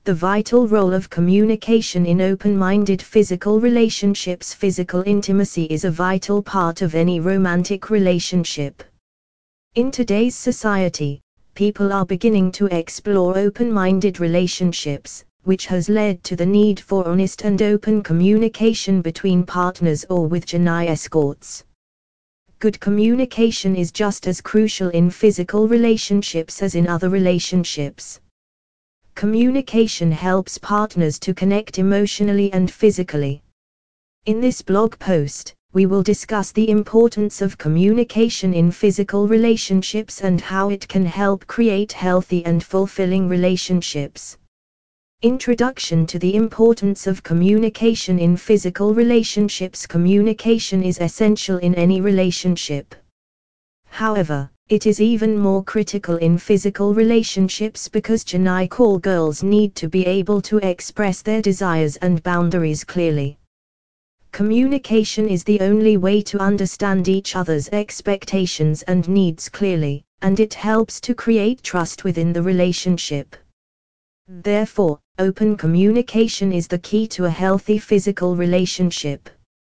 The vital role of communication in open-minded physical relationships. Physical intimacy is a vital part of any romantic relationship. In today's society, people are beginning to explore open-minded relationships, which has led to the need for honest and open communication between partners or with Janai escorts. Good communication is just as crucial in physical relationships as in other relationships. Communication helps partners to connect emotionally and physically. In this blog post, we will discuss the importance of communication in physical relationships and how it can help create healthy and fulfilling relationships. Introduction to the importance of communication in physical relationships. Communication is essential in any relationship. However, it is even more critical in physical relationships because Janai call girls need to be able to express their desires and boundaries clearly. Communication is the only way to understand each other's expectations and needs clearly, and it helps to create trust within the relationship. Therefore, open communication is the key to a healthy physical relationship.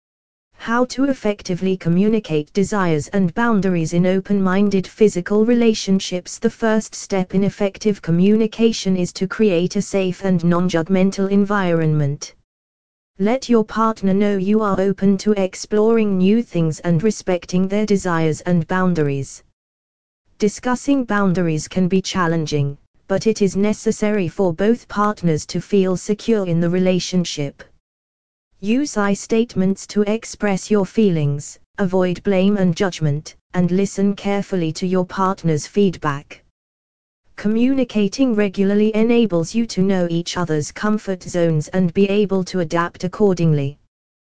How to effectively communicate desires and boundaries in open-minded physical relationships. The first step in effective communication is to create a safe and non-judgmental environment. Let your partner know you are open to exploring new things and respecting their desires and boundaries. Discussing boundaries can be challenging, but it is necessary for both partners to feel secure in the relationship. Use I statements to express your feelings, avoid blame and judgment, and listen carefully to your partner's feedback. Communicating regularly enables you to know each other's comfort zones and be able to adapt accordingly.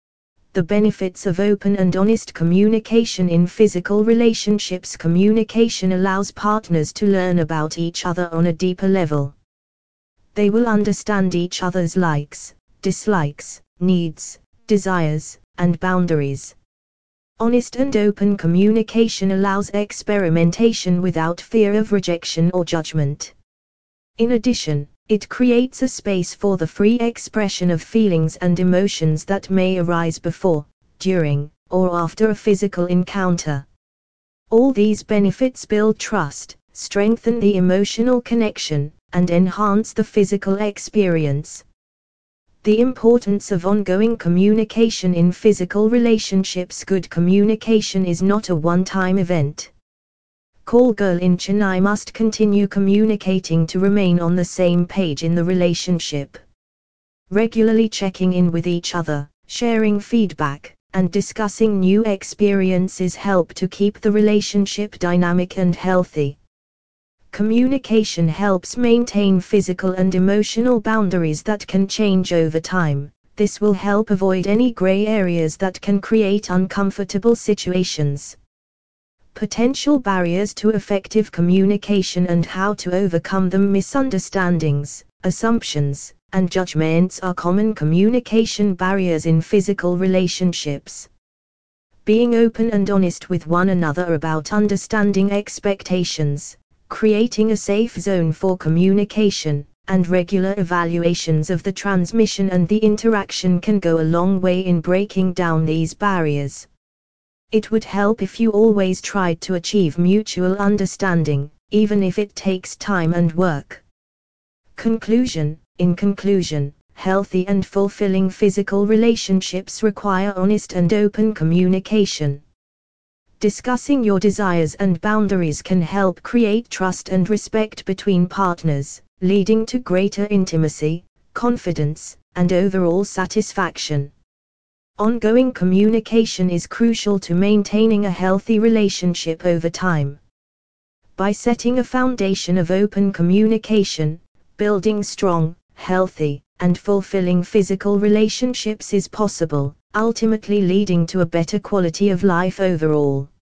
The benefits of open and honest communication in physical relationships. Communication allows partners to learn about each other on a deeper level. They will understand each other's likes, dislikes, needs, desires, and boundaries. Honest and open communication allows experimentation without fear of rejection or judgment. In addition, it creates a space for the free expression of feelings and emotions that may arise before, during, or after a physical encounter. All these benefits build trust, strengthen the emotional connection, and enhance the physical experience. The importance of ongoing communication in physical relationships. Good communication is not a one-time event. Call girl in Chennai must continue communicating to remain on the same page in the relationship. Regularly checking in with each other, sharing feedback, and discussing new experiences help to keep the relationship dynamic and healthy. Communication helps maintain physical and emotional boundaries that can change over time. This will help avoid any gray areas that can create uncomfortable situations. Potential barriers to effective communication and how to overcome them. Misunderstandings, assumptions, and judgments are common communication barriers in physical relationships. Being open and honest with one another about understanding expectations, creating a safe zone for communication, and regular evaluations of the transmission and the interaction can go a long way in breaking down these barriers. It would help if you always tried to achieve mutual understanding, even if it takes time and work. Conclusion. In conclusion, healthy and fulfilling physical relationships require honest and open communication. Discussing your desires and boundaries can help create trust and respect between partners, leading to greater intimacy, confidence, and overall satisfaction. Ongoing communication is crucial to maintaining a healthy relationship over time. By setting a foundation of open communication, building strong, healthy, and fulfilling physical relationships is possible, ultimately leading to a better quality of life overall.